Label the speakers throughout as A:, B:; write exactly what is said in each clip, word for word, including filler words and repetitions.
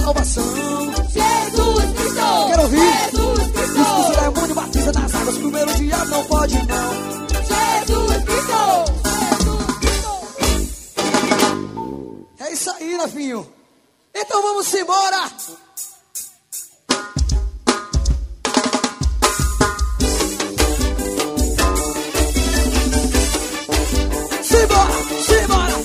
A: salvação.
B: Jesus Cristo.
A: Quero ouvir.
B: Jesus Cristo.
A: Diz que o demônio batiza nas águas, que o meu diabo não pode não.
B: Jesus Cristo.
A: É isso aí, Rafinho. Então vamos embora. Simbora, simbora.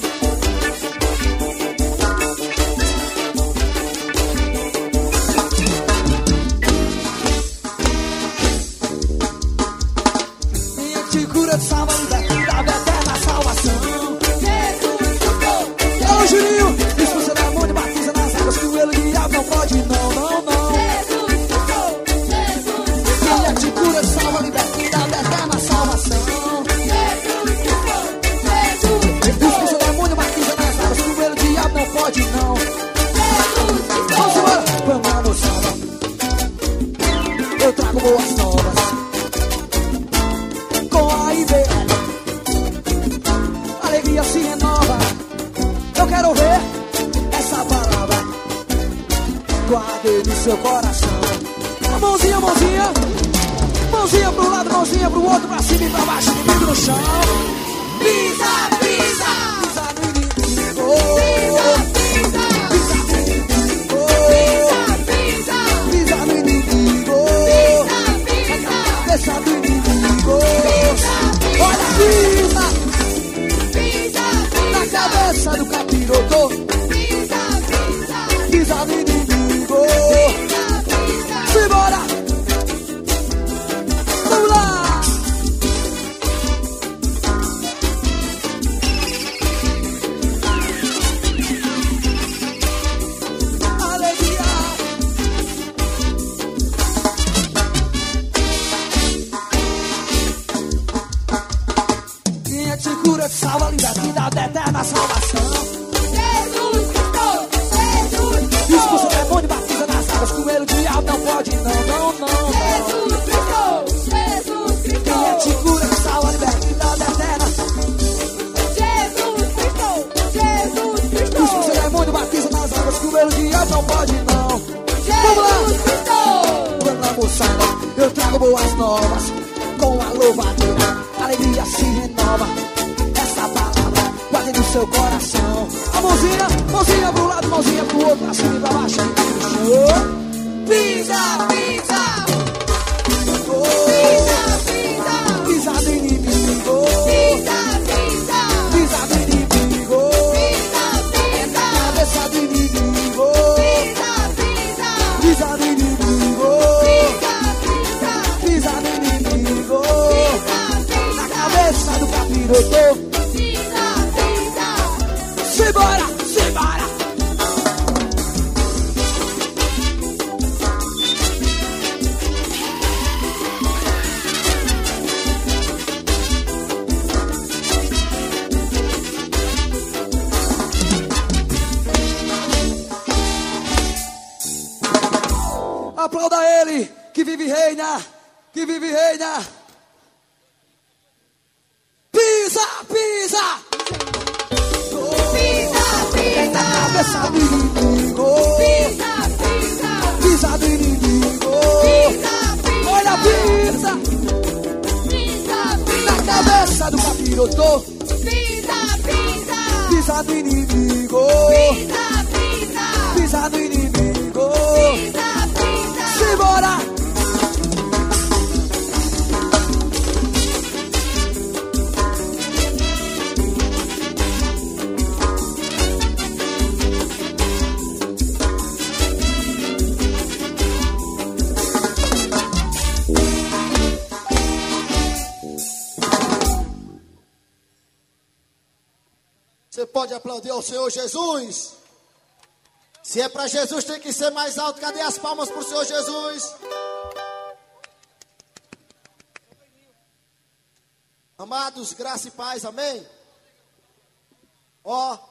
A: Quem te cura de salva, liberta, dá eterna salvação.
B: Jesus Cristo.
A: Alô, Juninho. Expulsa o demônio, batiza nas águas, que o ele diabo não pode não, não, não.
B: Jesus Cristo. Jesus Cristo.
A: Quem te cura de salva, liberta, dá eterna salvação. Expulsa o demônio, batiza nas águas, que o ele diabo não pode não. Vamos embora. Vamos lá, moçada. Eu trago boas novas com a I B L. Alegria se renova. Eu quero ver essa palavra. Guarde no seu coração. A mãozinha, mãozinha. Mãozinha pro lado, mãozinha pro outro, pra cima e pra baixo, inimigo no chão.
B: Pisa, pisa.
A: Pisa no inimigo.
B: Pisa, pisa.
A: Pisa no inimigo. Cabeça do inimigo. Olha, pisa na cabeça do capiroto. Pisa no inimigo. Simbora. Vamos lá. Alegria. Quem é que te cura, te salva, liberta e dá a eterna salvação.
B: Jesus Cristo. Jesus
A: Expulsa o
B: Cristo.
A: demônio, batiza nas águas, com ele o diabo não pode não, não, não.
B: Jesus Cristo. Jesus Cristo.
A: Quem é que te cura, te salva, liberta e dá a eterna.
B: Jesus Cristo. Jesus Cristo.
A: Expulsa o demônio, batiza nas águas, com ele o diabo não pode não. Vamos lá.
B: Jesus Cristo.
A: Vamos lá, moçada, eu trago boas novas com a louvadeira, alegria se renova. Essa palavra guarde no seu coração. A mãozinha, mãozinha pro lado, mãozinha pro outro, pra cima e pra baixo. Pisa, pisa. Oh,
B: Pisa,
A: pisa no inimigo.
B: pisa. Pisa,
A: Pisa no inimigo.
B: pisa.
A: Cabeça do inimigo.
B: Pisa,
A: Pisa no inimigo.
B: pisa.
A: Pisa no inimigo. Na cabeça do capiroto.
B: Pisa, pisa.
A: Simbora, simbora. Aplauda ele, que vive e reina, que vive e reina. Pisa, pisa.
B: Pisa, pisa.
A: Na cabeça do inimigo.
B: Pisa, pisa.
A: Pisa do inimigo.
B: Pisa,
A: Olha, pisa.
B: pisa.
A: Na cabeça do capiroto.
B: Pisa, pisa.
A: Pisa do inimigo.
B: Pisa, pisa.
A: Pisa do inimigo.
B: Pisa, pisa.
A: Simbora.
C: Você pode aplaudir ao Senhor Jesus? Se é para Jesus, tem que ser mais alto. Cadê as palmas para o Senhor Jesus? Amados, graça e paz, amém? Ó,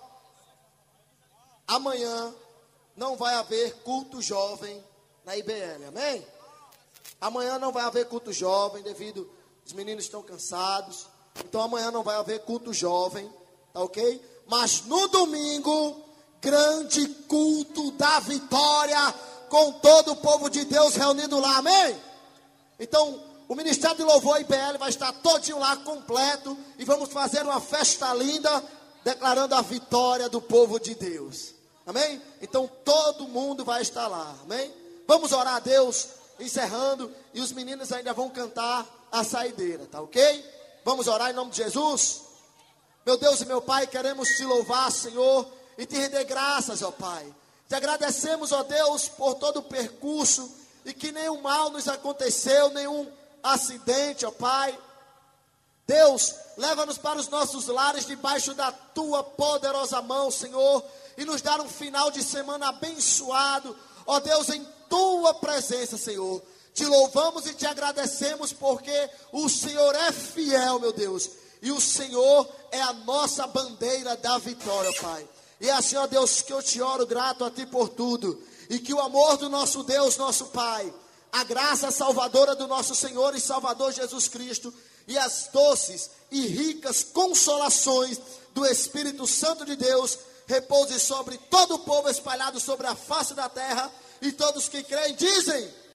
C: amanhã não vai haver culto jovem na I B L, amém? Amanhã não vai haver culto jovem, devido os meninos estão cansados. Então amanhã não vai haver culto jovem, tá ok? Mas no domingo, grande culto da vitória, com todo o povo de Deus reunido lá, amém? Então, o Ministério de Louvor I B L vai estar todinho lá, completo, e vamos fazer uma festa linda, declarando a vitória do povo de Deus, amém? Então, todo mundo vai estar lá, amém? Vamos orar a Deus, encerrando, e os meninos ainda vão cantar a saideira, tá ok? Vamos orar em nome de Jesus? Meu Deus e meu Pai, queremos te louvar, Senhor, e te render graças, ó Pai. Te agradecemos, ó Deus, por todo o percurso, e que nenhum mal nos aconteceu, nenhum acidente, ó Pai. Deus, leva-nos para os nossos lares debaixo da tua poderosa mão, Senhor, e nos dar um final de semana abençoado, ó Deus, em tua presença, Senhor. Te louvamos e te agradecemos porque o Senhor é fiel, meu Deus, e o Senhor é a nossa bandeira da vitória, Pai. E é assim, ó Deus, que eu te oro grato a ti por tudo, e que o amor do nosso Deus, nosso Pai, a graça salvadora do nosso Senhor e Salvador Jesus Cristo, e as doces e ricas consolações do Espírito Santo de Deus, repouse sobre todo o povo espalhado sobre a face da terra, e todos que creem dizem...